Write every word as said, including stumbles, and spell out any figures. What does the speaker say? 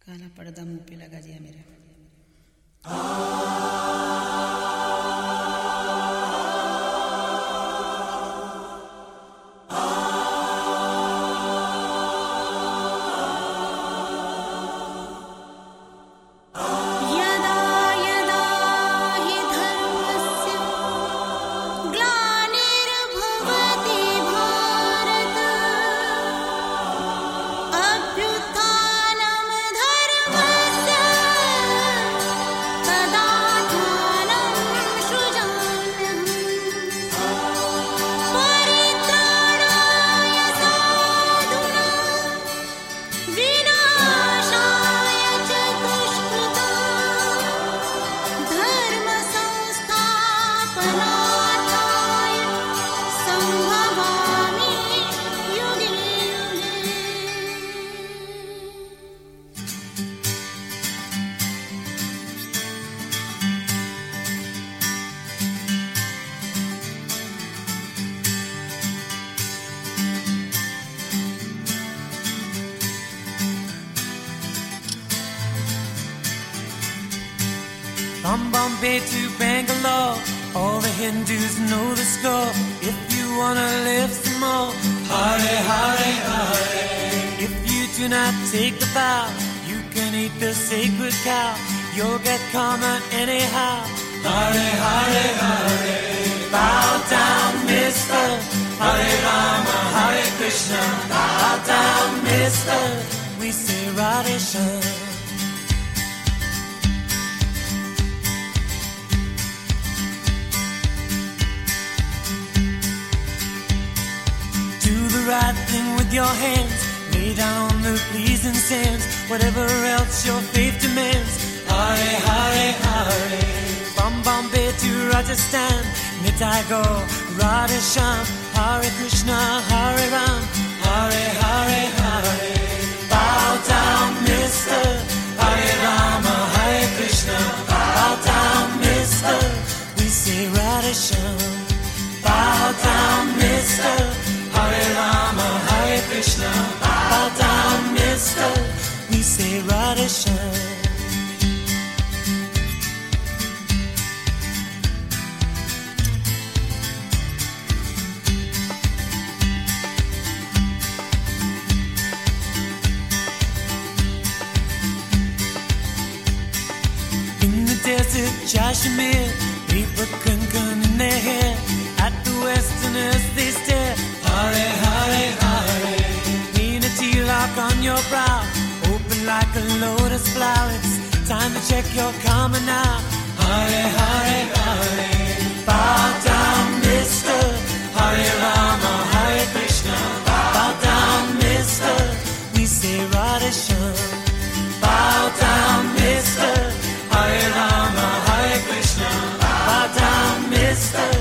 काला पर्दा मुंह पे लगा दिया मेरे। From Bombay to Bangalore, all the Hindus know the score. If you wanna live some more, Hare Hare Hare. If you do not take the vow, you can eat the sacred cow. You'll get karma anyhow. Hare Hare Hare. Bow down, mister. Hare Rama, Hare Krishna. Bow down, mister. We say Radhe Shyam. Right thing with your hands, lay down on the pleasing sands, whatever else your faith demands. Hare Hare Hare. From Bombay to Rajasthan, Nitai Gaur, Radhe Shyam. Hare Krishna, Hare Ram, Hare Hare Hare. Bow down, mister. Hare Rama, Hare Krishna. Bow down, mister. We say Radhe Shyam. Bow down, mister. Hare Rama, Hare Krishna, bow down, mister. We say Radhe Shyam. In the desert, Kashmir, people kunkan in their hair. At the westerners they stare. Hare Hare Hare. Lean a tilak on your brow, open like a lotus flower. It's time to check your karma now. Hare Hare Hare. Bow down, mister. Hare Rama, Hare Krishna. Bow down, mister. We say Radhe Shyam. Bow down, mister. Hare Rama, Hare Krishna. Bow down, mister.